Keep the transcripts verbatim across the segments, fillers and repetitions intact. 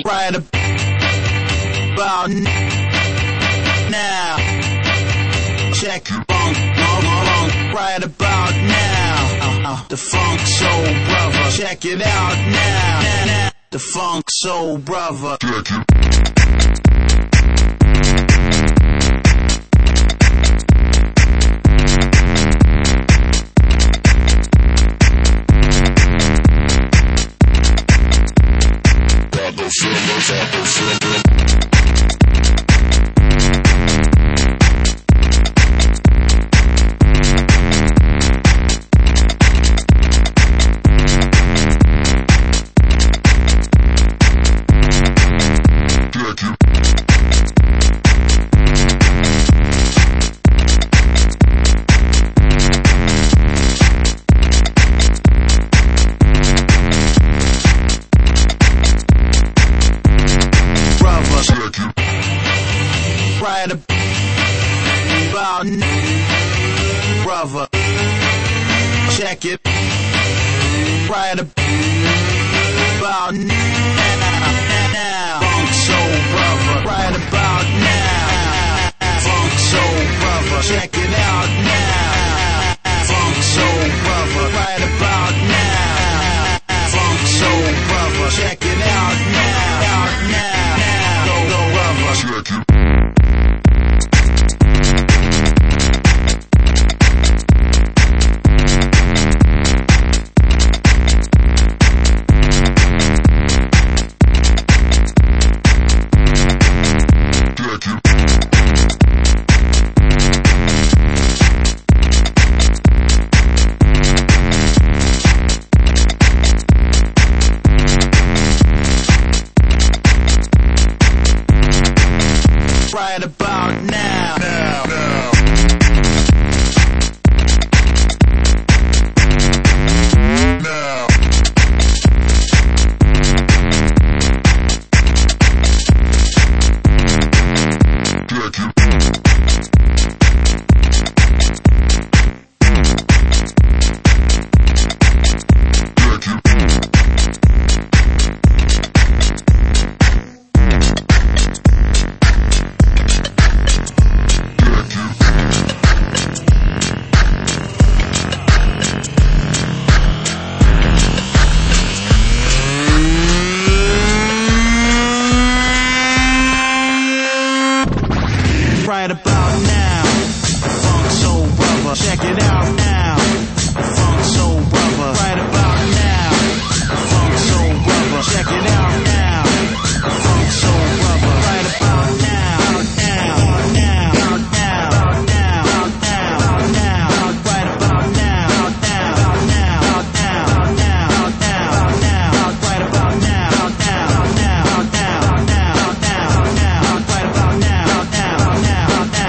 right about now. Check your funk, funk, right about now. The Funk Soul Brother, check it out now. The Funk Soul Brother. Check it. Right about now, brother. Check it. Right about now, Funk Soul Brother. Right about now, Funk Soul Brother. Check it out now, Funk Soul Brother. Right about now, Funk Soul Brother. Check it out now, out now, now, go, go, brother. Check it. Right about now, now, now. Now. Check it. Right about now, Funk Soul Brother. Check it out now, Funk Soul Brother. Right about now, Funk Soul Brother. Check it out now, Funk Soul Brother. Right about now, now, now, now, now, now, now. Right about now, now, now, now, now, now, now. Right about now, now, now, now, now, now, now. Right about now, now, now.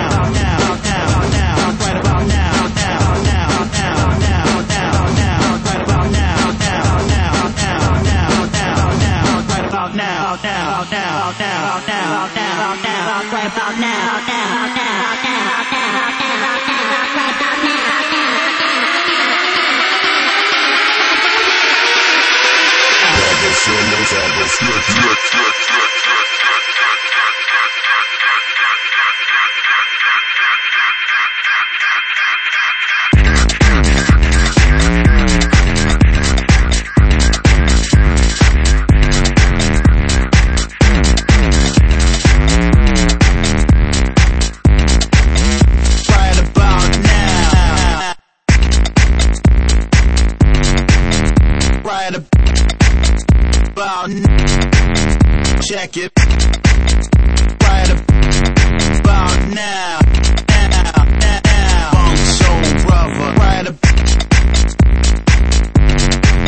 Right about check it. Right about now, now, now, Funk Soul Brother. Right about